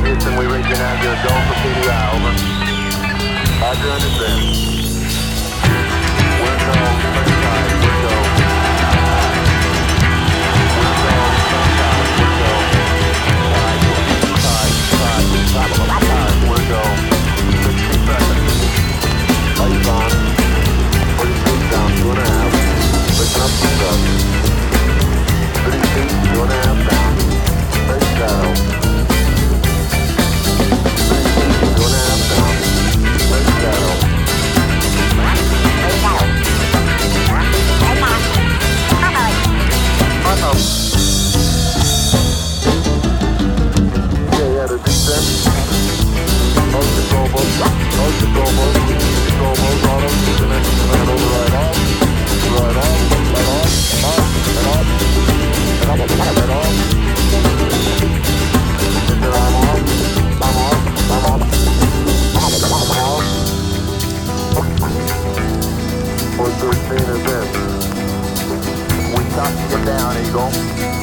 Houston, we read you now. You're a go for PDI, over. Roger, understand. We're go, turn side, we're go. We're go, turn side, we're go. Side, we're go. 60 seconds. Lights on. 40 feet down, 2.5. Listen up for stuff. 30 feet, 2.5 down. Straight shadow. 30 feet, 2.5 down. Straight shadow. Yeah, the descent. Most controllables, auto, connect, command over, right off, right off, right off, off, and off, and up, right off. And then I'm off. 413 is in. We touched it down, Eagle.